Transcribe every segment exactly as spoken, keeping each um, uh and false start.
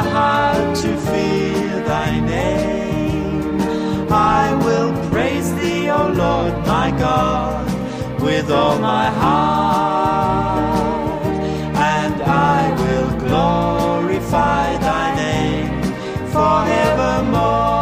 heart to fear thy name. I will praise thee, O Lord my God, with all my heart, and I will glorify thy name forevermore.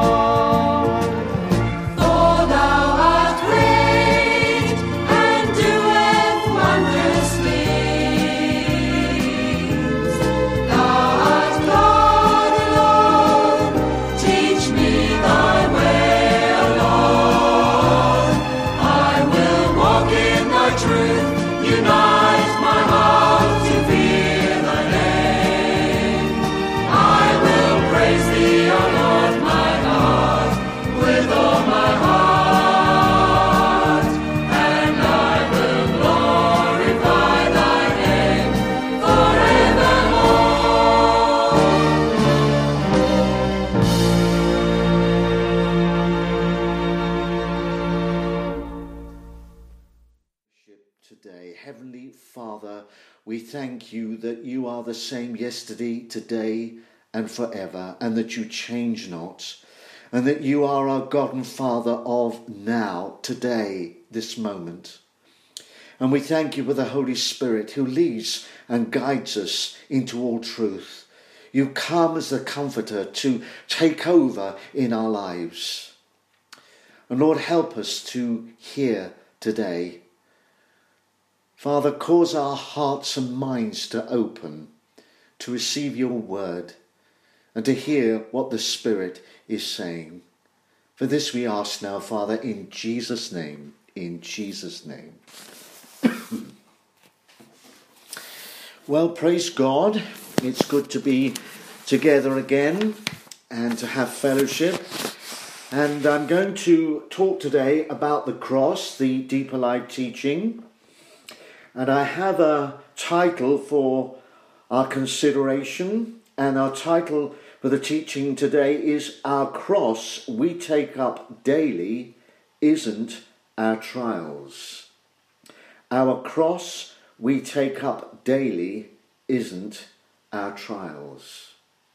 Today, Heavenly Father, we thank you that you are the same yesterday, today, and forever, and that you change not, and that you are our God and Father of now, today, this moment. And we thank you for the Holy Spirit who leads and guides us into all truth. You come as the Comforter to take over in our lives. And Lord, help us to hear today. Father, cause our hearts and minds to open, to receive your word, and to hear what the Spirit is saying. For this we ask now, Father, in Jesus' name, in Jesus' name. Well, praise God. It's good to be together again and to have fellowship. And I'm going to talk today about the cross, the deeper life teaching. And I have a title for our consideration, and our title for the teaching today is Our Cross We Take Up Daily Isn't Our Trials. Our cross we take up daily isn't our trials.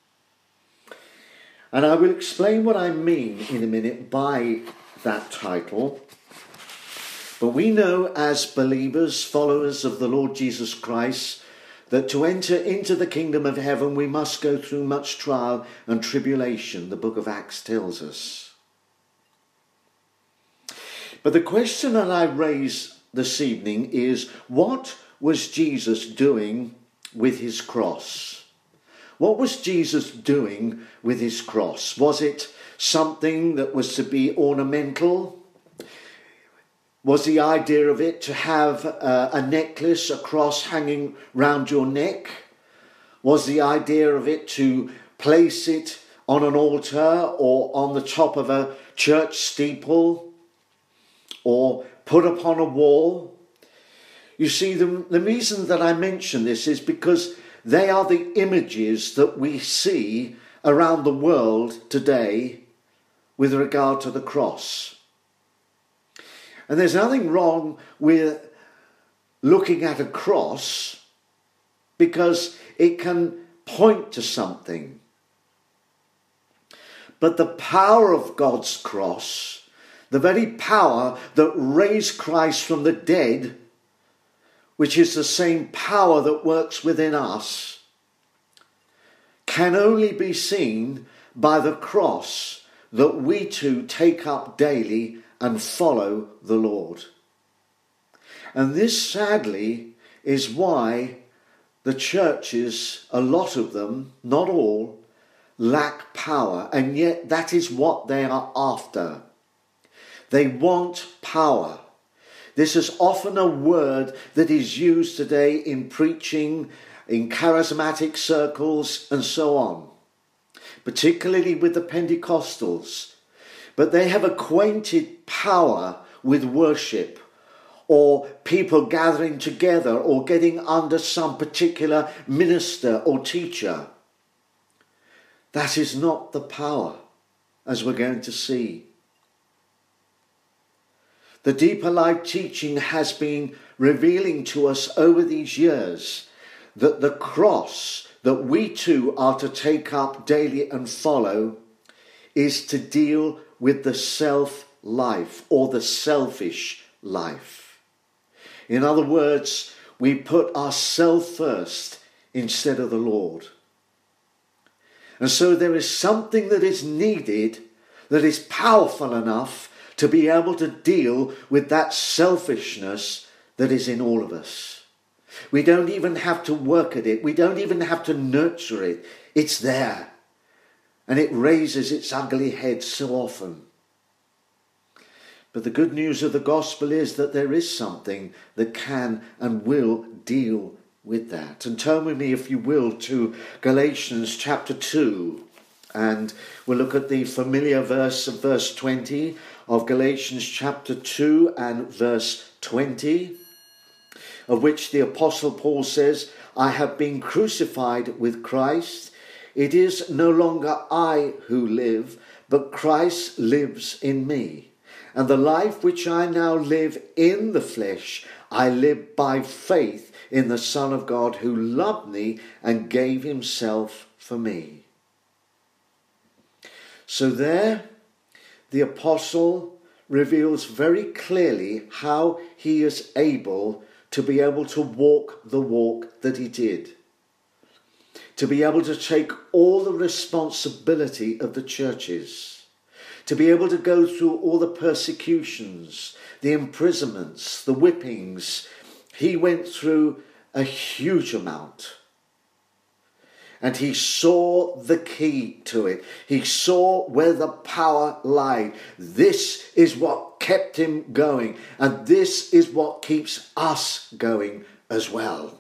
And I will explain what I mean in a minute by that title. But we know as believers, followers of the Lord Jesus Christ, that to enter into the kingdom of heaven we must go through much trial and tribulation, the book of Acts tells us. But the question that I raise this evening is, what was Jesus doing with his cross? What was Jesus doing with his cross? Was it something that was to be ornamental? Was the idea of it to have uh, a necklace, a cross hanging round your neck? Was the idea of it to place it on an altar or on the top of a church steeple or put upon a wall? You see, the, the reason that I mention this is because they are the images that we see around the world today with regard to the cross. And there's nothing wrong with looking at a cross because it can point to something. But the power of God's cross, the very power that raised Christ from the dead, which is the same power that works within us, can only be seen by the cross that we too take up daily and follow the Lord. And this, sadly, is why the churches, a lot of them, not all, lack power. And yet that is what they are after. They want power. This is often a word that is used today in preaching, in charismatic circles, and so on, particularly with the Pentecostals. But they have acquainted power with worship, or people gathering together, or getting under some particular minister or teacher. That is not the power, as we're going to see. The deeper life teaching has been revealing to us over these years that the cross, that we too are to take up daily and follow is to deal with the self-life or the selfish life. In other words, we put ourselves first instead of the Lord. And so there is something that is needed that is powerful enough to be able to deal with that selfishness that is in all of us. We don't even have to work at it. We don't even have to nurture it. It's there. And it raises its ugly head so often. But the good news of the gospel is that there is something that can and will deal with that. And turn with me, if you will, to Galatians chapter two. And we'll look at the familiar verse of verse twenty of Galatians chapter two and verse twenty, of which the Apostle Paul says, I have been crucified with Christ. It is no longer I who live, but Christ lives in me. And the life which I now live in the flesh, I live by faith in the Son of God who loved me and gave himself for me. So there, the apostle reveals very clearly how he is able to be able to walk the walk that he did. To be able to take all the responsibility of the churches. To be able to go through all the persecutions, the imprisonments, the whippings. He went through a huge amount. And he saw the key to it. He saw where the power lay. This is what kept him going. And this is what keeps us going as well.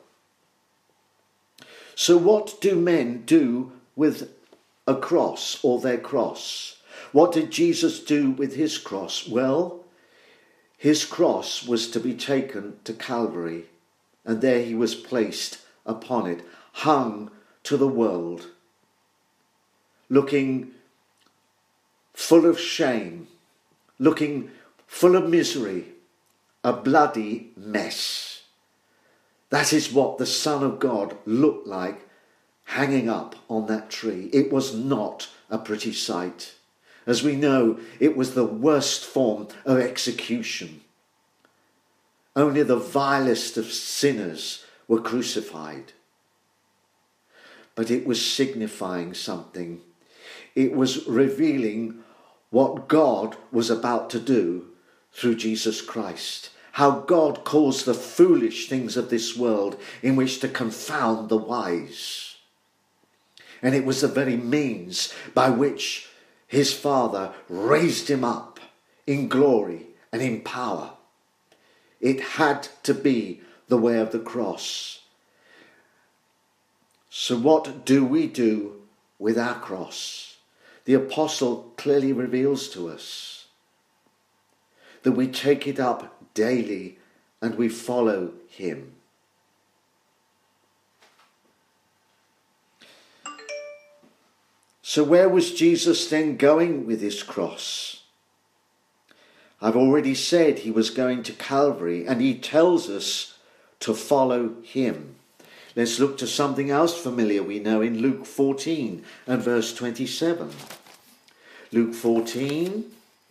So what do men do with a cross or their cross? What did Jesus do with his cross? Well, his cross was to be taken to Calvary. And there he was placed upon it, hung to the world, looking full of shame, looking full of misery, a bloody mess. That is what the Son of God looked like hanging up on that tree. It was not a pretty sight. As we know, it was the worst form of execution. Only the vilest of sinners were crucified. But it was signifying something. It was revealing what God was about to do through Jesus Christ. How God caused the foolish things of this world in which to confound the wise. And it was the very means by which his Father raised him up in glory and in power. It had to be the way of the cross. So what do we do with our cross? The apostle clearly reveals to us that we take it up daily and we follow him. So where was Jesus then going with his cross? I've already said he was going to Calvary, and he tells us to follow him. Let's look to something else familiar we know in Luke fourteen and verse twenty-seven. Luke fourteen,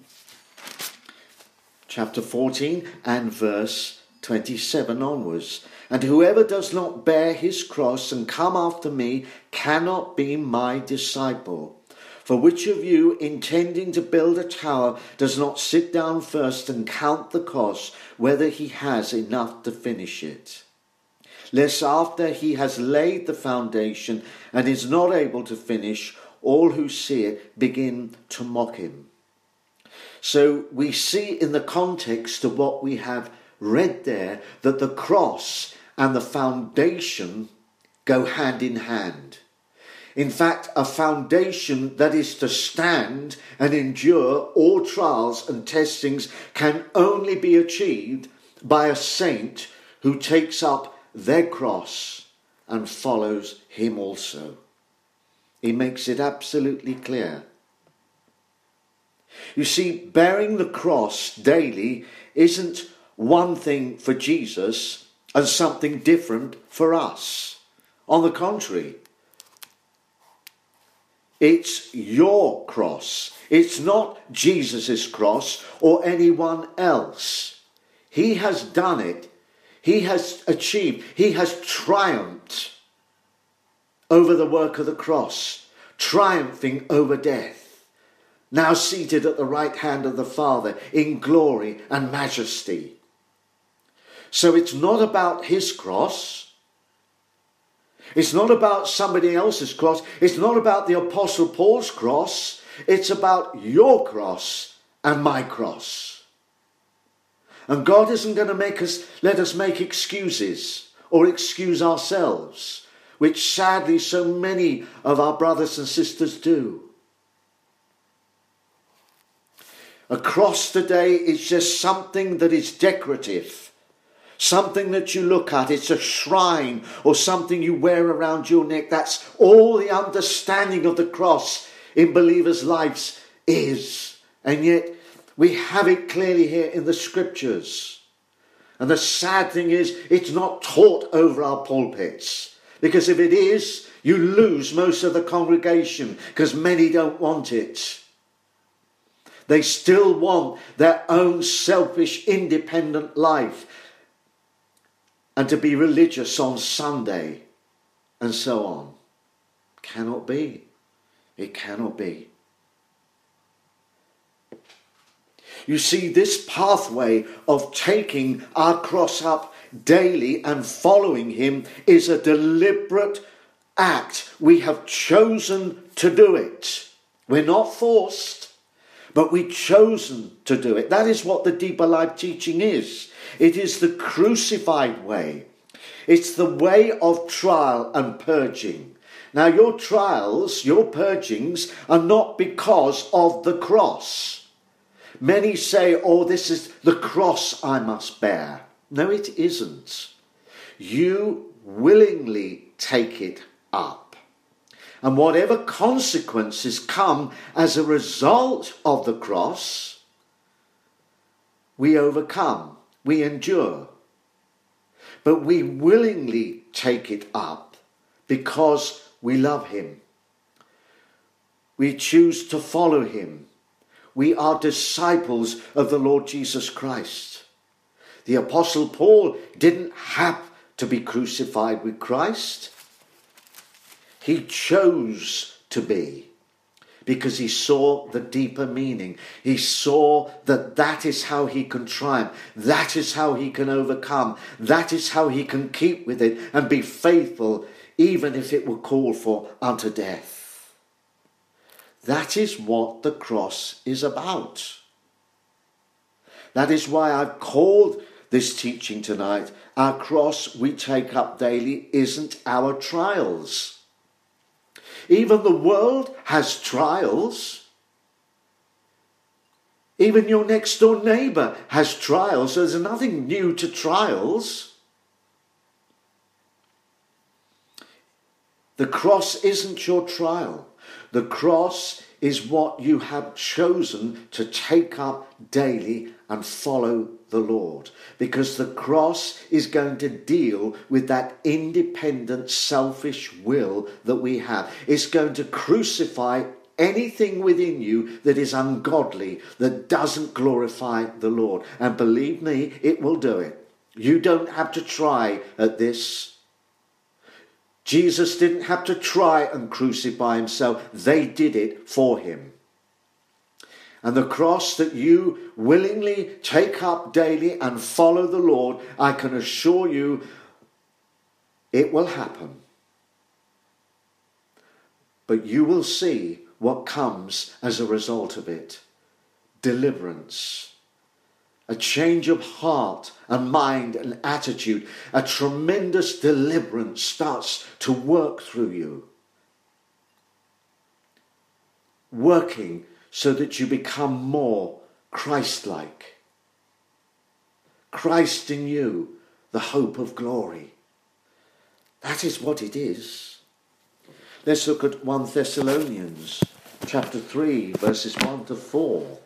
chapter fourteen and verse twenty-seven onwards. And whoever does not bear his cross and come after me cannot be my disciple. For which of you, intending to build a tower, does not sit down first and count the cost, whether he has enough to finish it? Lest after he has laid the foundation and is not able to finish, all who see it begin to mock him. So we see in the context of what we have read there that the cross and the foundation go hand in hand. In fact, a foundation that is to stand and endure all trials and testings can only be achieved by a saint who takes up their cross and follows him also. He makes it absolutely clear. You see, bearing the cross daily isn't one thing for Jesus and something different for us. On the contrary, It's your cross. It's not Jesus' cross or anyone else. He has done it. He has achieved. He has triumphed over the work of the cross, triumphing over death, now seated at the right hand of the Father in glory and majesty. So it's not about his cross. It's not about somebody else's cross. It's not about the Apostle Paul's cross. It's about your cross and my cross. And God isn't going to make us, let us make excuses or excuse ourselves, which sadly so many of our brothers and sisters do. A cross today is just something that is decorative, something that you look at. It's a shrine or something you wear around your neck. That's all the understanding of the cross in believers' lives is. And yet we have it clearly here in the scriptures. And the sad thing is, it's not taught over our pulpits. Because if it is, you lose most of the congregation, because many don't want it. They still want their own selfish, independent life and to be religious on Sunday and so on. Cannot be. It cannot be. You see, this pathway of taking our cross up daily and following him is a deliberate act. We have chosen to do it. We're not forced, but we've chosen to do it. That is what the Deeper Life teaching is. It is the crucified way. It's the way of trial and purging. Now, your trials, your purgings are not because of the cross. Many say, oh, this is the cross I must bear. No, it isn't. You willingly take it up. And whatever consequences come as a result of the cross, we overcome, we endure. But we willingly take it up because we love him. We choose to follow him. We are disciples of the Lord Jesus Christ. The Apostle Paul didn't have to be crucified with Christ. He chose to be because he saw the deeper meaning. He saw that that is how he can triumph. That is how he can overcome. That is how he can keep with it and be faithful, even if it were called for unto death. That is what the cross is about. That is why I've called this teaching tonight, our cross we take up daily isn't our trials. Even the world has trials. Even your next door neighbour has trials. So there's nothing new to trials. The cross isn't your trial. The cross is what you have chosen to take up daily and follow the Lord. Because the cross is going to deal with that independent, selfish will that we have. It's going to crucify anything within you that is ungodly, that doesn't glorify the Lord. And believe me, it will do it. You don't have to try at this. Jesus didn't have to try and crucify himself. They did it for him. And the cross that you willingly take up daily and follow the Lord, I can assure you it will happen. But you will see what comes as a result of it. Deliverance. A change of heart and mind and attitude. A tremendous deliverance starts to work through you. Working so that you become more Christ-like. Christ in you, the hope of glory. That is what it is. Let's look at First Thessalonians chapter three, verses one to four.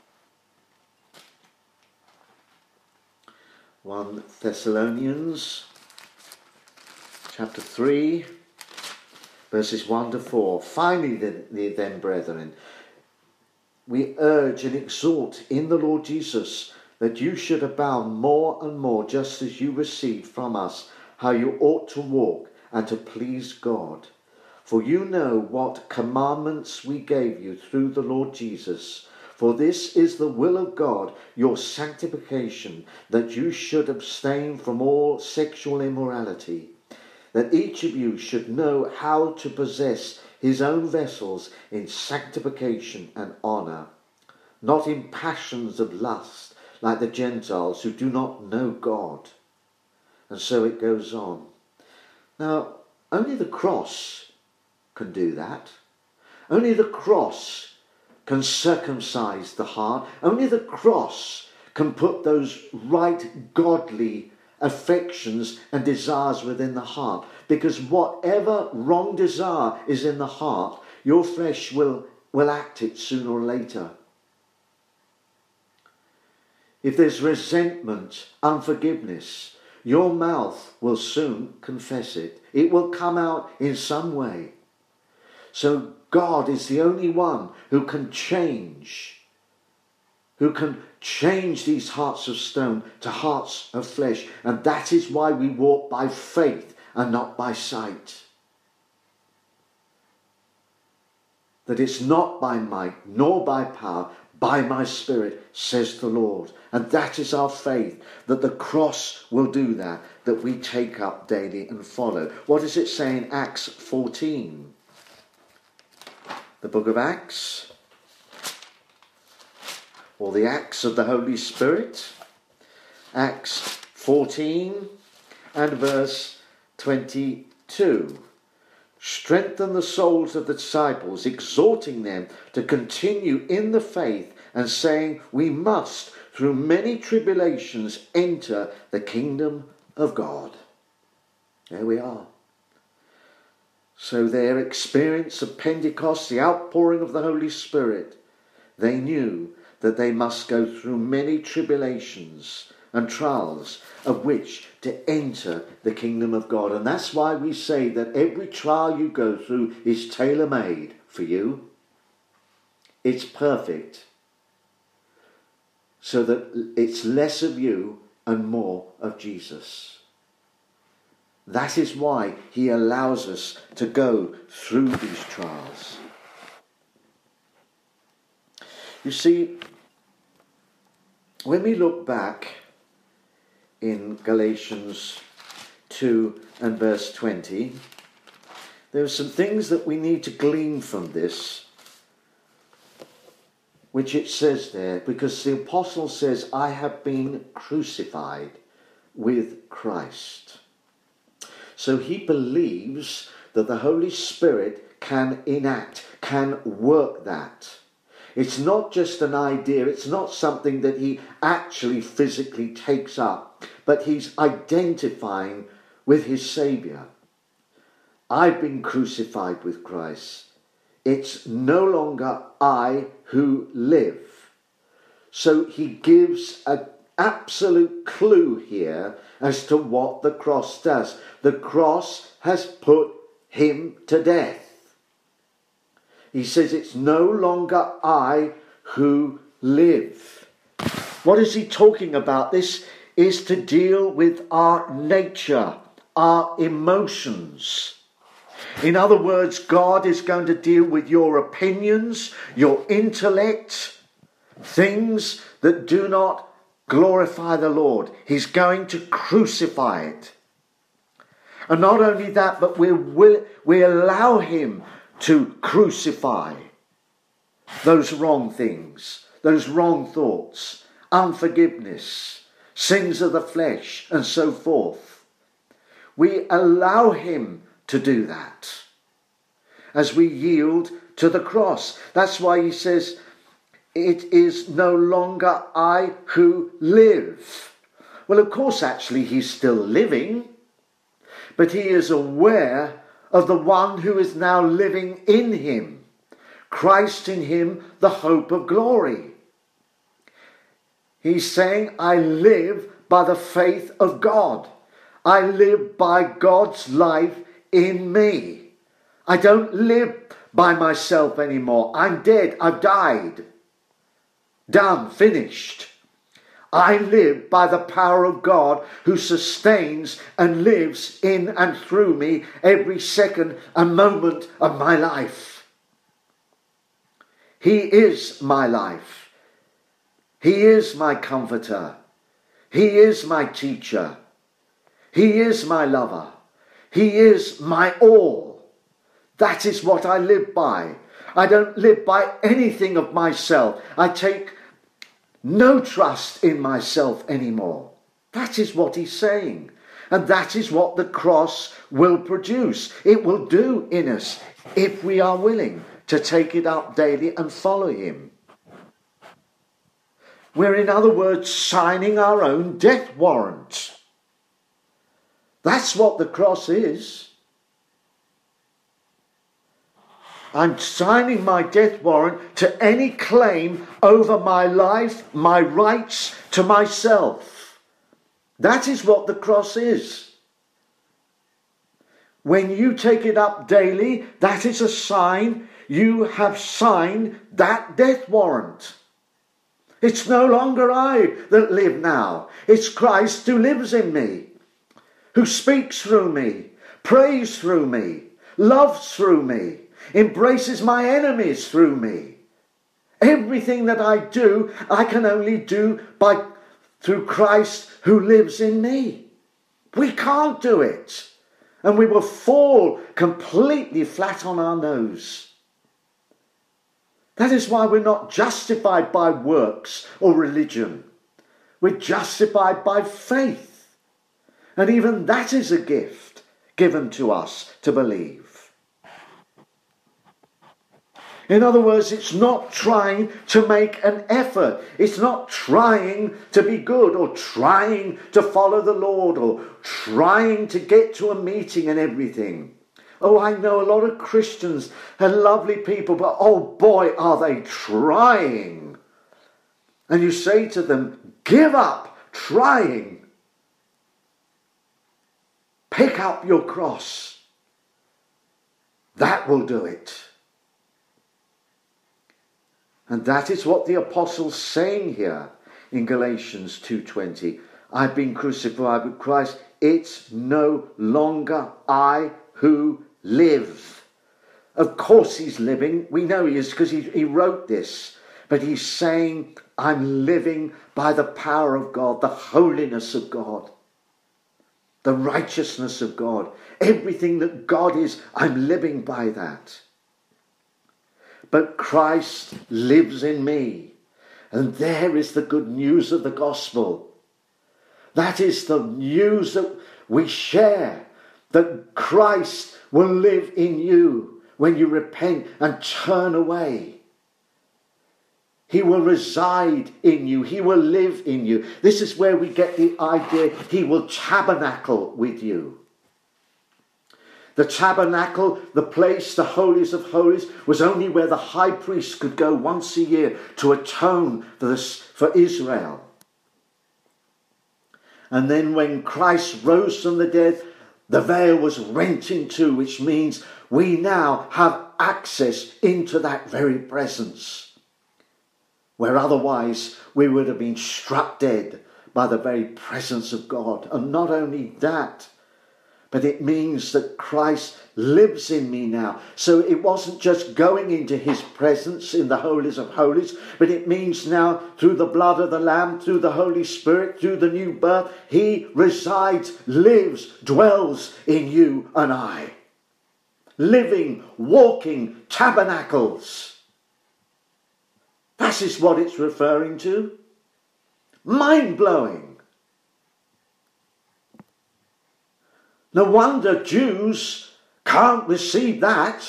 First Thessalonians chapter three, verses one to four. Finally then, then, brethren, we urge and exhort in the Lord Jesus that you should abound more and more, just as you received from us how you ought to walk and to please God. For you know what commandments we gave you through the Lord Jesus. For this is the will of God, your sanctification, that you should abstain from all sexual immorality, that each of you should know how to possess his own vessels in sanctification and honour, not in passions of lust, like the Gentiles who do not know God. And so it goes on. Now, only the cross can do that. Only the cross can circumcise the heart. Only the cross can put those right godly affections and desires within the heart. Because whatever wrong desire is in the heart, your flesh will, will act it sooner or later. If there's resentment, unforgiveness, your mouth will soon confess it. It will come out in some way. So God is the only one who can change, who can change these hearts of stone to hearts of flesh. And that is why we walk by faith and not by sight. That it's not by might nor by power, by my Spirit, says the Lord. And that is our faith, that the cross will do that, that we take up daily and follow. What does it say in Acts fourteen? The book of Acts, or the Acts of the Holy Spirit. Acts fourteen and verse twenty-two. Strengthen the souls of the disciples, exhorting them to continue in the faith, and saying, we must, through many tribulations, enter the kingdom of God. There we are. So their experience of Pentecost, the outpouring of the Holy Spirit, they knew that they must go through many tribulations and trials of which to enter the kingdom of God. And that's why we say that every trial you go through is tailor-made for you. It's perfect. So that it's less of you and more of Jesus. That is why he allows us to go through these trials. You see, when we look back in Galatians two and verse twenty, there are some things that we need to glean from this, which it says there, because the apostle says, I have been crucified with Christ. So he believes that the Holy Spirit can enact, can work that. It's not just an idea, it's not something that he actually physically takes up, but he's identifying with his Saviour. I've been crucified with Christ. It's no longer I who live. So he gives an absolute clue here as to what the cross does. The cross has put him to death. He says it's no longer I who live. What is he talking about? This is to deal with our nature, our emotions. In other words, God is going to deal with your opinions, your intellect, things that do not glorify the Lord. He's going to crucify it. And not only that, but we will, we allow him to crucify those wrong things, those wrong thoughts, unforgiveness, sins of the flesh, and so forth. We allow him to do that as we yield to the cross. That's why he says, it is no longer I who live. Well, of course, actually, he's still living, but he is aware of the one who is now living in him. Christ in him, the hope of glory. He's saying, I live by the faith of God. I live by God's life in me. I don't live by myself anymore. I'm dead. I've died. Done. Finished. I live by the power of God who sustains and lives in and through me every second and moment of my life. He is my life. He is my comforter. He is my teacher. He is my lover. He is my all. That is what I live by. I don't live by anything of myself. I take no trust in myself anymore. That is what he's saying. And that is what the cross will produce. It will do in us if we are willing to take it up daily and follow him. We're, in other words, signing our own death warrant. That's what the cross is. I'm signing my death warrant to any claim over my life, my rights to myself. That is what the cross is. When you take it up daily, that is a sign you have signed that death warrant. It's no longer I that live now. It's Christ who lives in me, who speaks through me, prays through me, loves through me, embraces my enemies through me. Everything that I do, I can only do by through Christ who lives in me. We can't do it. And we will fall completely flat on our nose. That is why we're not justified by works or religion. We're justified by faith. And even that is a gift given to us to believe. In other words, it's not trying to make an effort. It's not trying to be good or trying to follow the Lord or trying to get to a meeting and everything. Oh, I know a lot of Christians and lovely people, but oh boy, are they trying. And you say to them, give up trying. Pick up your cross. That will do it. And that is what the apostle's saying here in Galatians two twenty. I've been crucified with Christ. It's no longer I who live. Of course he's living. We know he is because he, he wrote this. But he's saying, I'm living by the power of God, the holiness of God, the righteousness of God. Everything that God is, I'm living by that. But Christ lives in me. And there is the good news of the gospel. That is the news that we share. That Christ will live in you when you repent and turn away. He will reside in you. He will live in you. This is where we get the idea he will tabernacle with you. The tabernacle, the place, the holies of holies, was only where the high priest could go once a year to atone for, this, for Israel. And then when Christ rose from the dead, the veil was rent in two, which means we now have access into that very presence, where otherwise we would have been struck dead by the very presence of God. And not only that, but it means that Christ lives in me now. So it wasn't just going into his presence in the holies of holies, but it means now through the blood of the Lamb, through the Holy Spirit, through the new birth, he resides, lives, dwells in you and I. Living, walking tabernacles. That is what it's referring to. Mind-blowing. No wonder Jews can't receive that.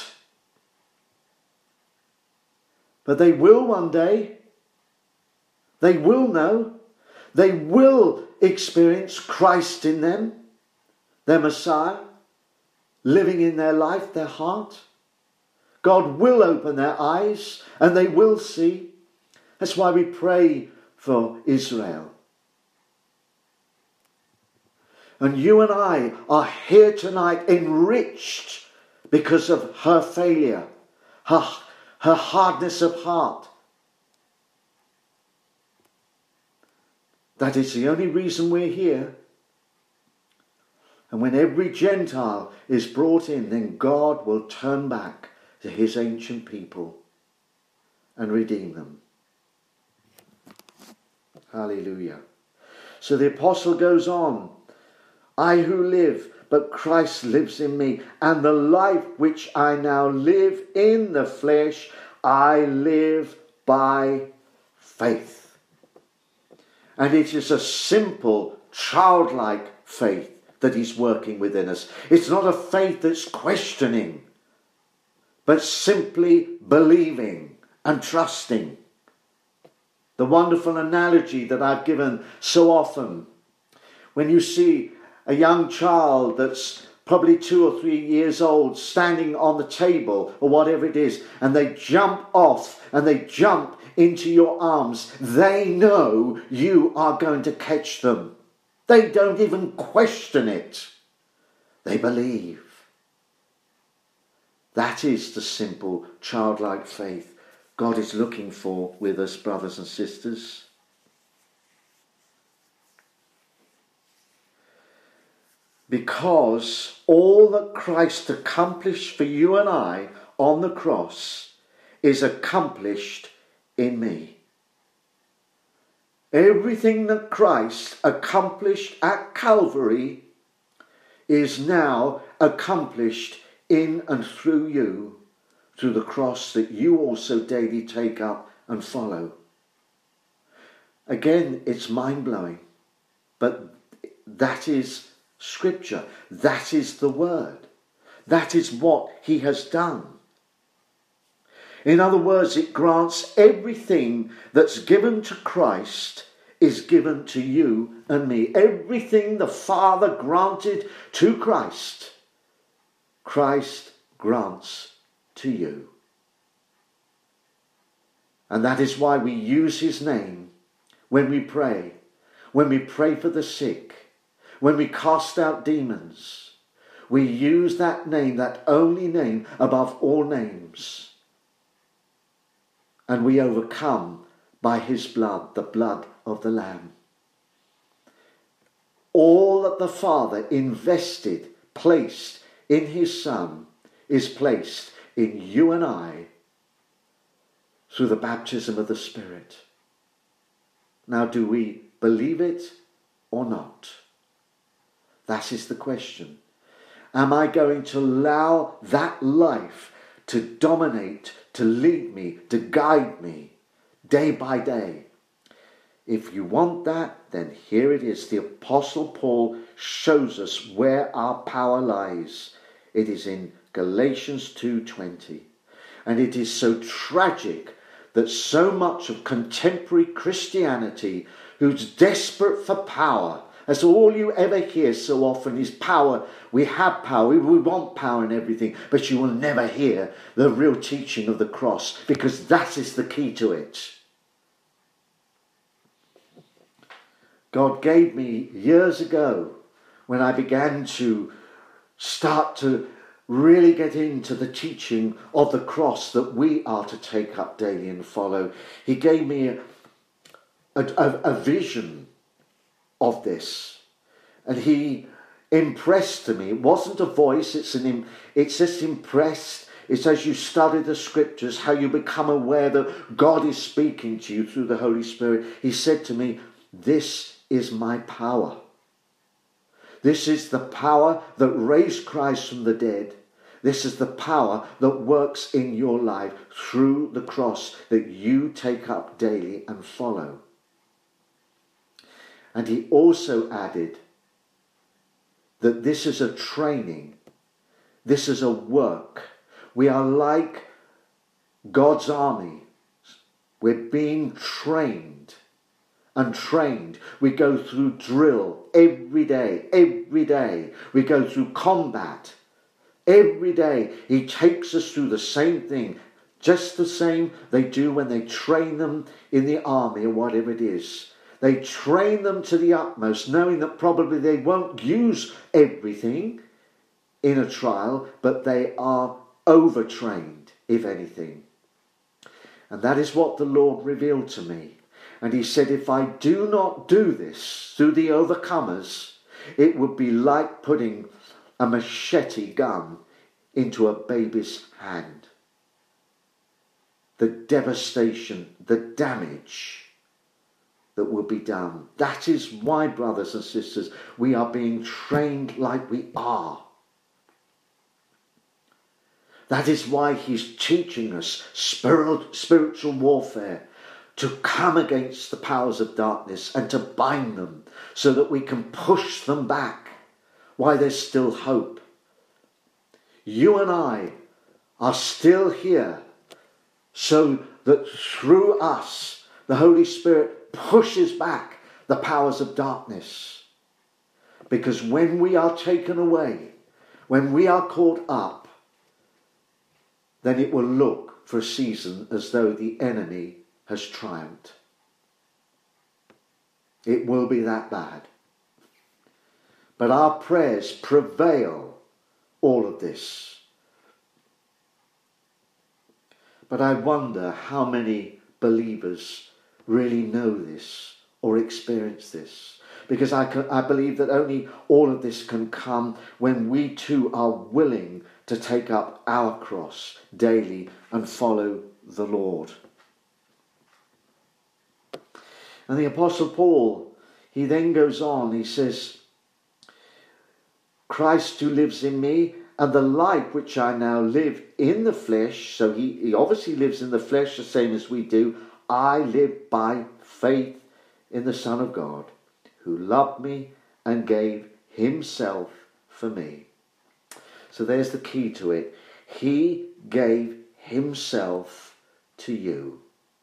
But they will one day. They will know. They will experience Christ in them, their Messiah, living in their life, their heart. God will open their eyes and they will see. That's why we pray for Israel. And you and I are here tonight enriched because of her failure, her, her hardness of heart. That is the only reason we're here. And when every Gentile is brought in, then God will turn back to his ancient people and redeem them. Hallelujah. So the apostle goes on, I who live, but Christ lives in me, and the life which I now live in the flesh, I live by faith. And it is a simple, childlike faith that he's working within us. It's not a faith that's questioning, but simply believing and trusting. The wonderful analogy that I've given so often, when you see a young child that's probably two or three years old standing on the table or whatever it is, and they jump off and they jump into your arms, they know you are going to catch them. They don't even question it. They believe. That is the simple childlike faith God is looking for with us, brothers and sisters. Because all that Christ accomplished for you and I on the cross is accomplished in me. Everything that Christ accomplished at Calvary is now accomplished in and through you, through the cross that you also daily take up and follow. Again, it's mind-blowing, but that is Scripture. That is the Word. That is what he has done. In other words, it grants everything that's given to Christ is given to you and me. Everything the Father granted to Christ, Christ grants to you. And that is why we use his name when we pray, when we pray for the sick, when we cast out demons. We use that name, that only name above all names. And we overcome by his blood, the blood of the Lamb. All that the Father invested, placed in his Son, is placed in you and I through the baptism of the Spirit. Now, do we believe it or not? That is the question. Am I going to allow that life to dominate, to lead me, to guide me day by day? If you want that, then here it is. The Apostle Paul shows us where our power lies. It is in Galatians two twenty. And it is so tragic that so much of contemporary Christianity, who's desperate for power, that's all you ever hear so often is power. We have power, we want power and everything, but you will never hear the real teaching of the cross, because that is the key to it. God gave me years ago, when I began to start to really get into the teaching of the cross that we are to take up daily and follow. He gave me a, a, a vision of this, and he impressed to me. It wasn't a voice, it's an it's just impressed. It's as you study the scriptures, how you become aware that God is speaking to you through the Holy Spirit. He said to me, this is my power. This is the power that raised Christ from the dead. This is the power that works in your life through the cross that you take up daily and follow. And he also added that this is a training. This is a work. We are like God's army. We're being trained and trained. We go through drill every day, every day. We go through combat every day. He takes us through the same thing, just the same they do when they train them in the army or whatever it is. They train them to the utmost, knowing that probably they won't use everything in a trial, but they are overtrained, if anything. And that is what the Lord revealed to me. And he said, if I do not do this through the overcomers, it would be like putting a machete gun into a baby's hand. The devastation, the damage that will be done. That is why, brothers and sisters, we are being trained like we are. That is why he's teaching us spiritual warfare, to come against the powers of darkness and to bind them so that we can push them back while there's still hope. You and I are still here so that through us the Holy Spirit pushes back the powers of darkness. Because when we are taken away, when we are caught up, then it will look for a season as though the enemy has triumphed. It will be that bad. But our prayers prevail all of this. But I wonder how many believers really know this or experience this. Because I, can, I believe that only all of this can come when we too are willing to take up our cross daily and follow the Lord. And the Apostle Paul, he then goes on, he says, Christ who lives in me, and the life which I now live in the flesh, so he, he obviously lives in the flesh the same as we do, I live by faith in the Son of God, who loved me and gave himself for me. So there's the key to it. He gave himself to you.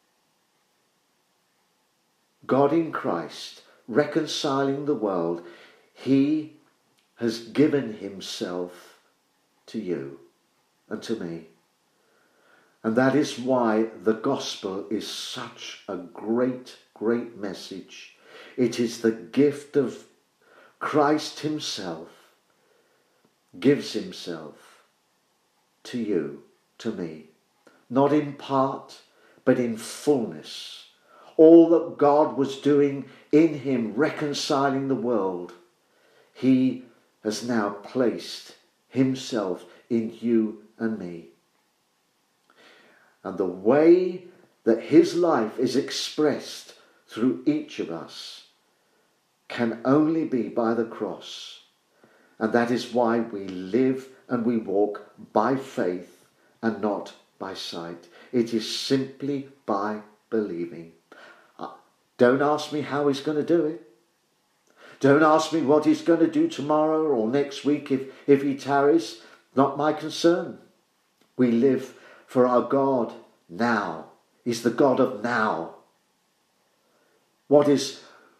God in Christ, reconciling the world, he has given himself to you and to me. And that is why the gospel is such a great, great message. It is the gift of Christ himself, gives himself to you, to me, not in part, but in fullness. All that God was doing in him, reconciling the world, he has now placed himself in you and me. And the way that his life is expressed through each of us can only be by the cross. And that is why we live and we walk by faith and not by sight. It is simply by believing. Don't ask me how he's going to do it. Don't ask me what he's going to do tomorrow or next week if, if he tarries. Not my concern. We live for our God now. He's the God of now. What is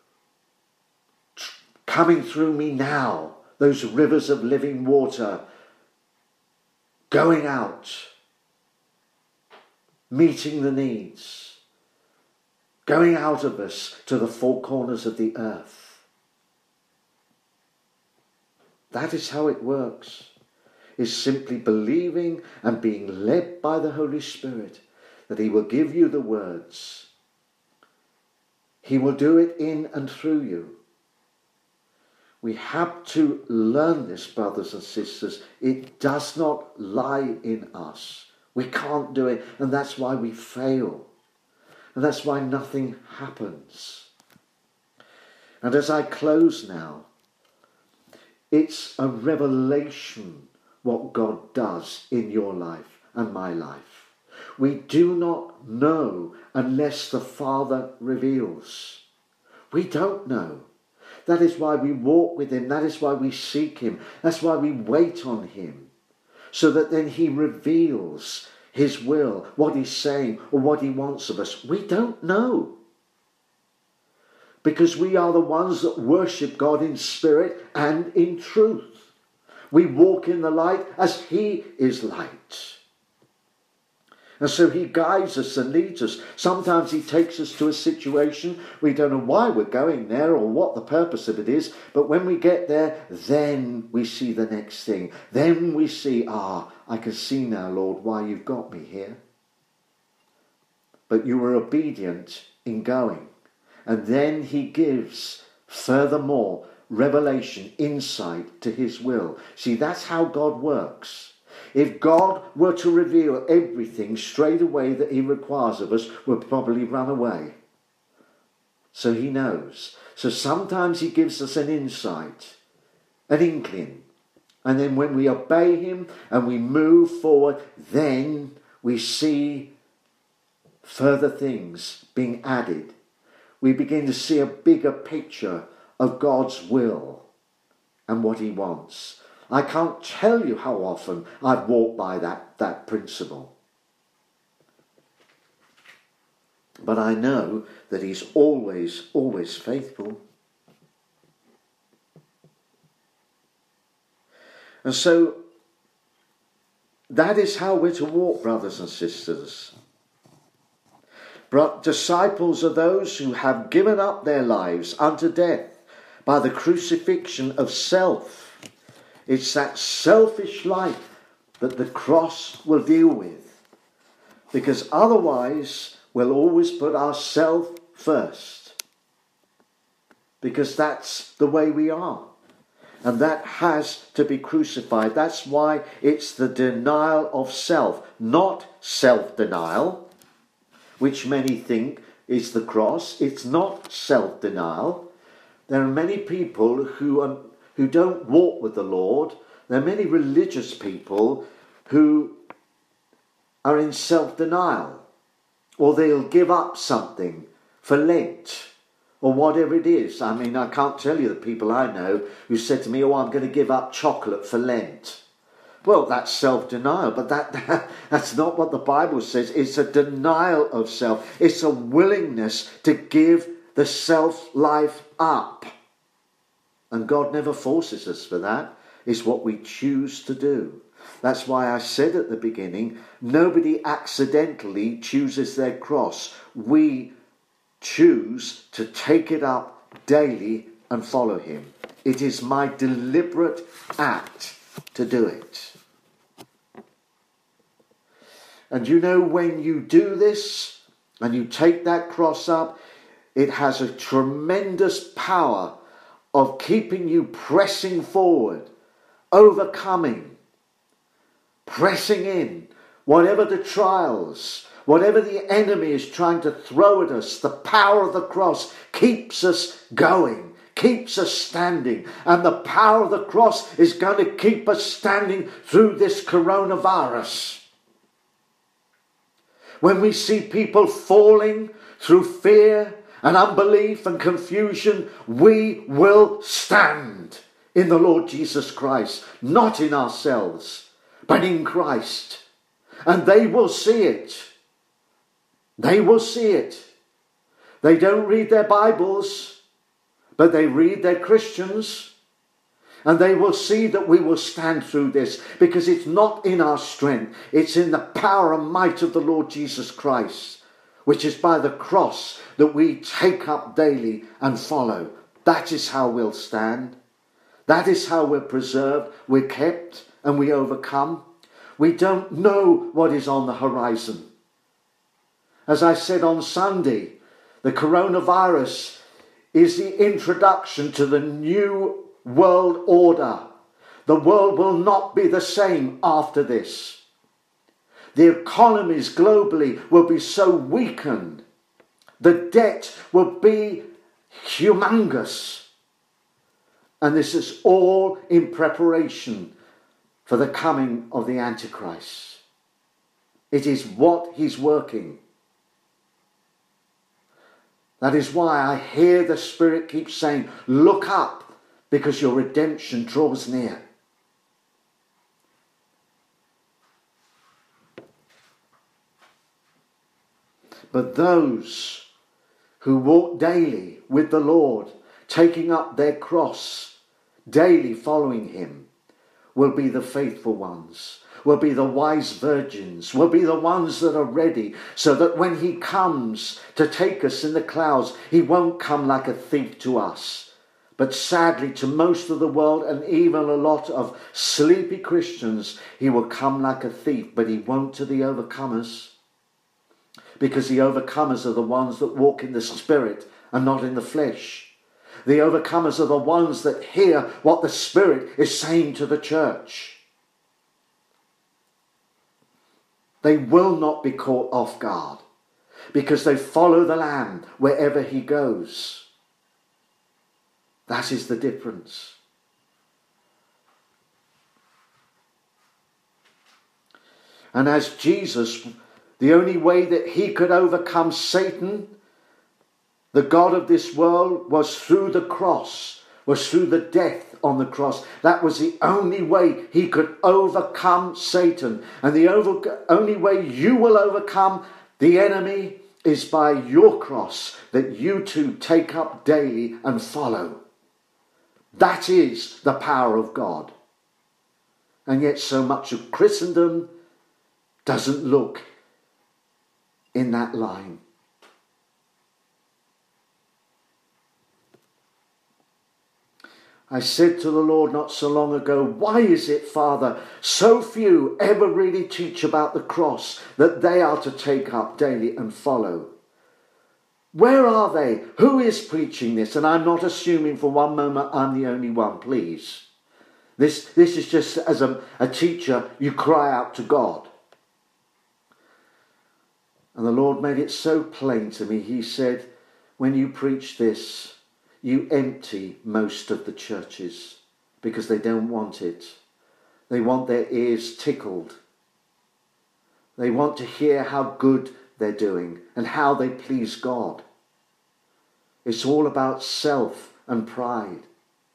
coming through me now, those rivers of living water, going out, meeting the needs, going out of us to the four corners of the earth. That is how it works. Is simply believing and being led by the Holy Spirit that he will give you the words. He will do it in and through you. We have to learn this, brothers and sisters. It does not lie in us. We can't do it, and that's why we fail. And that's why nothing happens. And as I close now, it's a revelation what God does in your life and my life. We do not know unless the Father reveals. We don't know. That is why we walk with him. That is why we seek him. That's why we wait on him. So that then he reveals his will, what he's saying, or what he wants of us. We don't know. Because we are the ones that worship God in spirit and in truth. We walk in the light as he is light. And so he guides us and leads us. Sometimes he takes us to a situation, we don't know why we're going there or what the purpose of it is, but when we get there, then we see the next thing. Then we see, ah, I can see now, Lord, why you've got me here. But you were obedient in going. And then he gives, furthermore, revelation, insight to his will. See, that's how God works. If God were to reveal everything straight away that he requires of us, we'll probably run away. So he knows. So sometimes he gives us an insight, an inkling. And then when we obey him and we move forward, then we see further things being added. We begin to see a bigger picture of God's will and what he wants. I can't tell you how often I've walked by that, that principle. But I know that he's always, always faithful. And so that is how we're to walk, brothers and sisters. But disciples are those who have given up their lives unto death by the crucifixion of self. It's that selfish life that the cross will deal with. Because otherwise we'll always put ourselves first. Because that's the way we are. And that has to be crucified. That's why it's the denial of self, not self-denial, which many think is the cross. It's not self-denial. There are many people who are who don't walk with the Lord. There are many religious people who are in self-denial, or they'll give up something for Lent or whatever it is. I mean, I can't tell you the people I know who said to me, oh, I'm going to give up chocolate for Lent. Well, that's self-denial, but that, that that's not what the Bible says. It's a denial of self. It's a willingness to give the self-life up. And God never forces us for that. It's what we choose to do. That's why I said at the beginning, nobody accidentally chooses their cross. We choose to take it up daily and follow him. It is my deliberate act to do it. And you know, when you do this and you take that cross up, it has a tremendous power of keeping you pressing forward, overcoming, pressing in, whatever the trials, whatever the enemy is trying to throw at us, the power of the cross keeps us going, keeps us standing. And the power of the cross is going to keep us standing through this coronavirus. When we see people falling through fear and unbelief and confusion, we will stand in the Lord Jesus Christ, not in ourselves, but in Christ. And they will see it. They will see it. They don't read their Bibles, but they read their Christians. And they will see that we will stand through this, because it's not in our strength. It's in the power and might of the Lord Jesus Christ, which is by the cross that we take up daily and follow. That is how we'll stand. That is how we're preserved, we're kept, and we overcome. We don't know what is on the horizon. As I said on Sunday, the coronavirus is the introduction to the new world order. The world will not be the same after this. The economies globally will be so weakened. The debt will be humongous. And this is all in preparation for the coming of the Antichrist. It is what he's working. That is why I hear the Spirit keep saying, look up, because your redemption draws near. But those who walk daily with the Lord, taking up their cross, daily following him, will be the faithful ones, will be the wise virgins, will be the ones that are ready, so that when he comes to take us in the clouds, he won't come like a thief to us. But sadly, to most of the world and even a lot of sleepy Christians, he will come like a thief, but he won't to the overcomers. Because the overcomers are the ones that walk in the Spirit and not in the flesh. The overcomers are the ones that hear what the Spirit is saying to the church. They will not be caught off guard because they follow the Lamb wherever he goes. That is the difference. And as Jesus, the only way that he could overcome Satan, the God of this world, was through the cross, was through the death on the cross. That was the only way he could overcome Satan. And the over, only way you will overcome the enemy is by your cross that you too take up daily and follow. That is the power of God. And yet so much of Christendom doesn't look in that line. I said to the Lord not so long ago, why is it, Father, so few ever really teach about the cross that they are to take up daily and follow? Where are they? Who is preaching this? And I'm not assuming for one moment I'm the only one, please. This, this is just as a, a teacher, you cry out to God. And the Lord made it so plain to me. He said, when you preach this, you empty most of the churches because they don't want it. They want their ears tickled. They want to hear how good they're doing and how they please God. It's all about self and pride.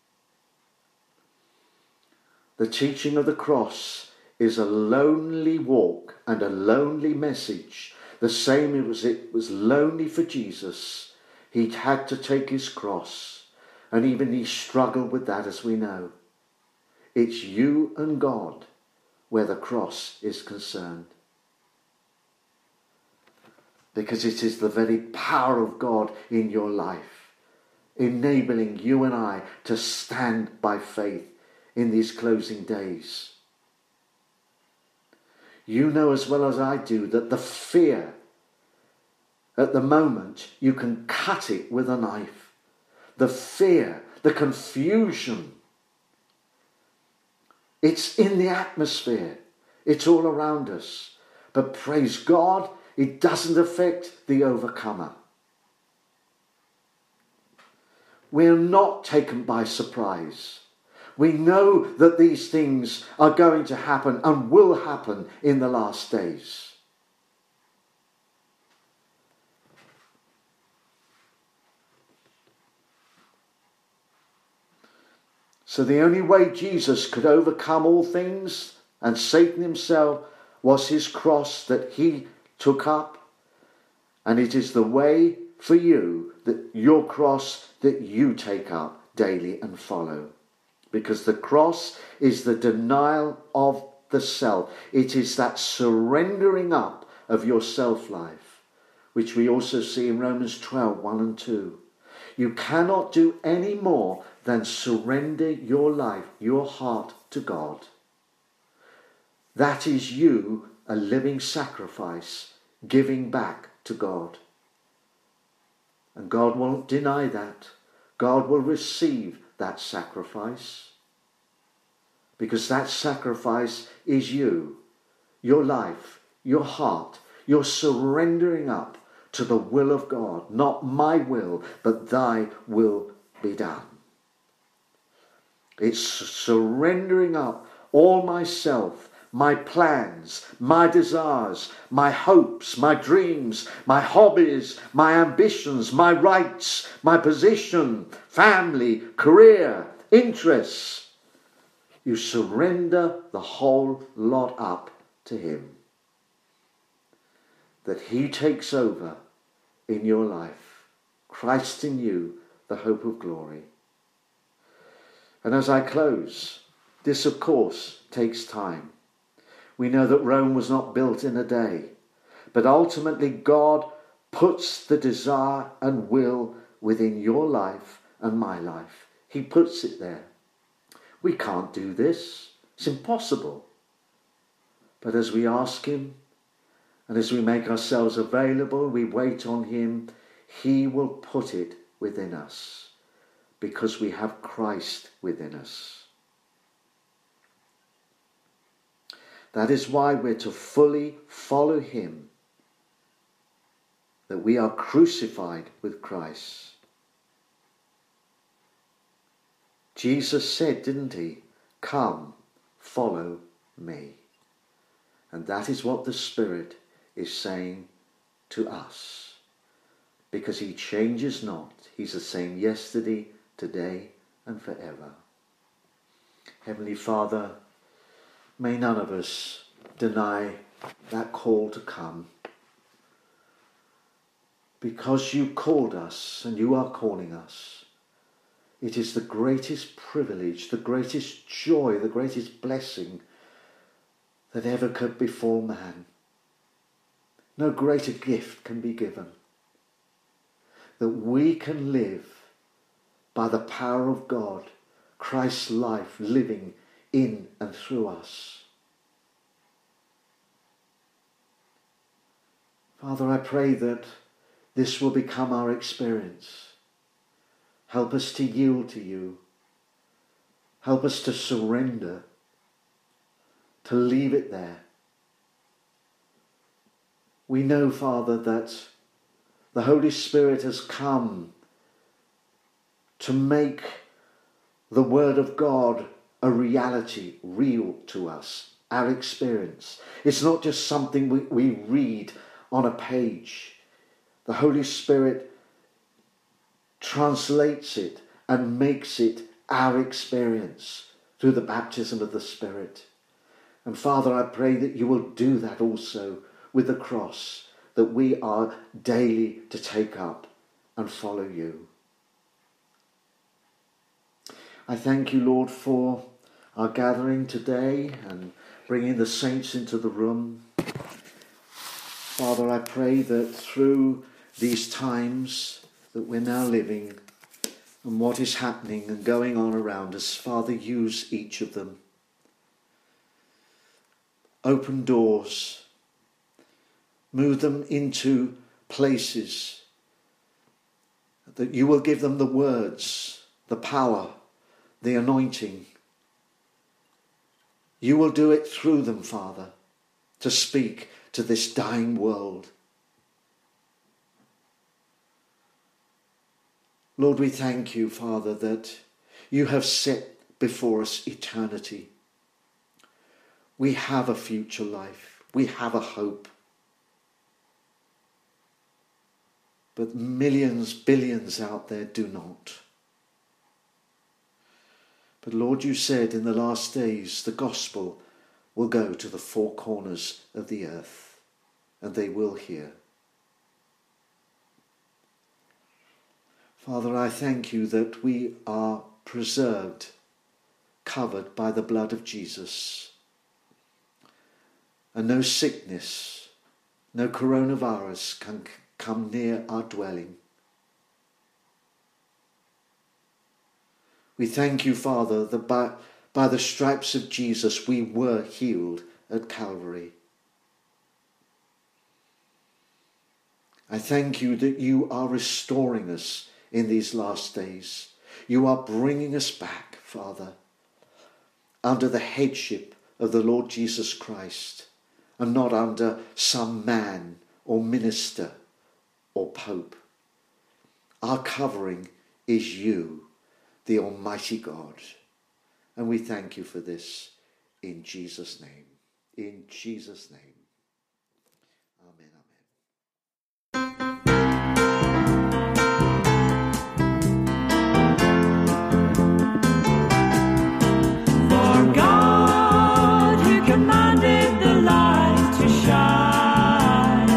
The teaching of the cross is a lonely walk and a lonely message. The same as it was lonely for Jesus. He had to take his cross, and even he struggled with that, as we know. It's you and God where the cross is concerned. Because it is the very power of God in your life, enabling you and I to stand by faith in these closing days. You know as well as I do that the fear, at the moment, you can cut it with a knife. The fear, the confusion, it's in the atmosphere. It's all around us. But praise God, it doesn't affect the overcomer. We're not taken by surprise. We know that these things are going to happen and will happen in the last days. So the only way Jesus could overcome all things and Satan himself was his cross that he took up. And it is the way for you, that your cross that you take up daily and follow. Because the cross is the denial of the self. It is that surrendering up of your self-life, which we also see in Romans twelve, one and two. You cannot do any more than surrender your life, your heart to God. That is you, a living sacrifice, giving back to God. And God won't deny that. God will receive that sacrifice. Because that sacrifice is you, your life, your heart, your surrendering up to the will of God. Not my will, but thy will be done. It's surrendering up all myself, my plans, my desires, my hopes, my dreams, my hobbies, my ambitions, my rights, my position, family, career, interests. You surrender the whole lot up to him. That he takes over in your life. Christ in you, the hope of glory. And as I close, this of course takes time. We know that Rome was not built in a day, but ultimately God puts the desire and will within your life and my life. He puts it there. We can't do this. It's impossible. But as we ask him, and as we make ourselves available, we wait on him, he will put it within us, because we have Christ within us. That is why we're to fully follow him, that we are crucified with Christ. Jesus said, didn't he? Come, follow me. And that is what the Spirit is saying to us, because he changes not. He's the same yesterday, today, and forever. Heavenly Father, may none of us deny that call to come, because you called us and you are calling us. It is the greatest privilege, the greatest joy, the greatest blessing that ever could befall man. No greater gift can be given. That we can live by the power of God, Christ's life living in and through us. Father, I pray that this will become our experience. Help us to yield to you. Help us to surrender, to leave it there. We know, Father, that the Holy Spirit has come to make the Word of God a reality, real to us, our experience. It's not just something we, we read on a page. The Holy Spirit translates it and makes it our experience through the baptism of the Spirit. And Father, I pray that you will do that also with the cross, that we are daily to take up and follow you. I thank you, Lord, for our gathering today and bringing the saints into the room. Father, I pray that through these times that we're now living and what is happening and going on around us, Father, use each of them. Open doors. Move them into places that you will give them the words, the power, the anointing. You will do it through them, Father, to speak to this dying world. Lord, we thank you, Father, that you have set before us eternity. We have a future life. We have a hope. But millions, billions out there do not. But Lord, you said in the last days the gospel will go to the four corners of the earth, and they will hear. Father, I thank you that we are preserved, covered by the blood of Jesus. And no sickness, no coronavirus can come near our dwelling. We thank you, Father, that by, by the stripes of Jesus we were healed at Calvary. I thank you that you are restoring us in these last days. You are bringing us back, Father, under the headship of the Lord Jesus Christ, and not under some man or minister or pope. Our covering is you, the Almighty God. And we thank you for this in Jesus' name. In Jesus' name. Amen. For God, who commanded the light to shine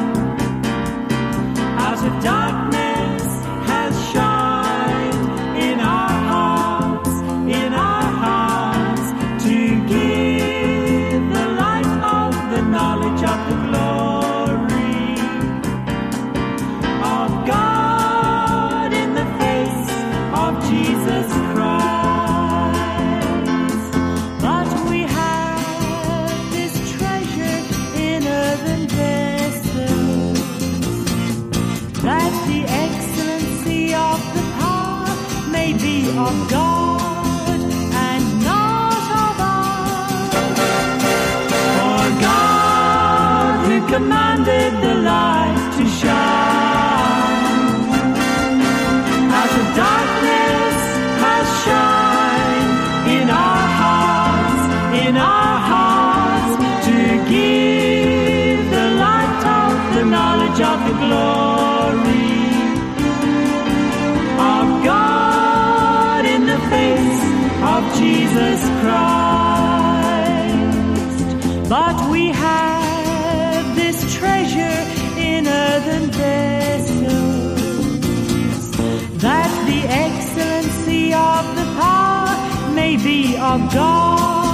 out of darkness, has shined in our hearts, in our hearts, to give the light of may be of God and not of us. For God, who commanded the light to shine out of darkness, has shine in our hearts, in our hearts, to give the light of the knowledge of the glory of God in the face of Jesus Christ. But we have this treasure in earthen vessels, that the excellency of the power may be of God